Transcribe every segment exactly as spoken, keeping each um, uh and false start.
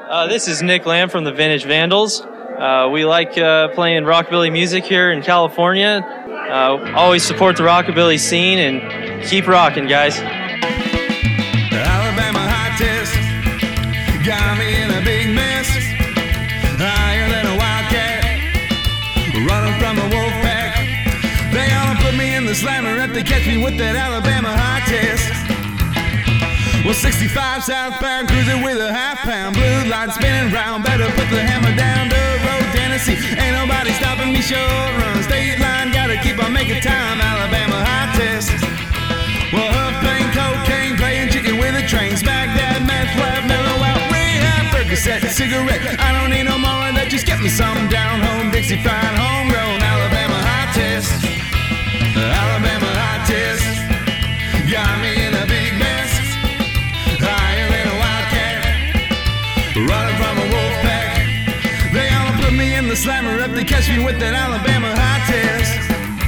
Uh, this is Nick Lamb from the Vintage Vandals. Uh, we like uh, playing rockabilly music here in California. Uh, always support the rockabilly scene and keep rocking, guys. The Alabama high test got me in a big mess, higher than a wildcat, running from a wolf pack. They all put me in the slammer if they catch me with that Alabama high test. Well, sixty-five southbound, cruising with a half pound, blue light spinning round. Better put the hammer down, dirt road, Tennessee. Ain't nobody stopping me, short run, state line, gotta keep on making time. Alabama high test. Well, huff, pain, cocaine, playing chicken with a train, smack that meth, lab, mellow out, rehab, Percocet, cigarette. I don't need no more of that, just get me some down home, Dixie fried, homegrown. Alabama high test. Alabama high test got me in a big mess, higher than a wildcat, running from a wolf pack. They all put me in the slammer if they catch me with that Alabama high test.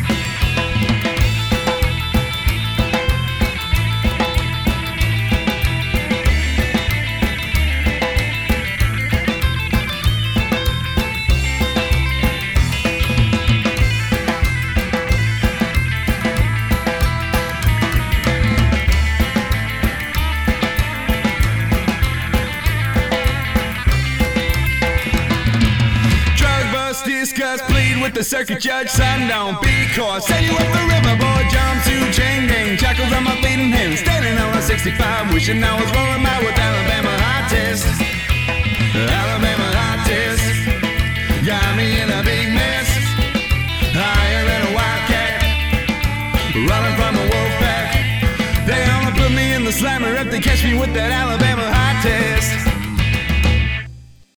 Discuss, plead with the circuit judge, son, don't be caught. Send you up the river, boy, jumpsuit, chain gang, shackles on my feet and hands, standing on a sixty-five, wishing I was rolling out with Alabama high test. Alabama high test got me in a big mess, higher than a wildcat, running from a wolf pack. They only put me in the slammer if they catch me with that Alabama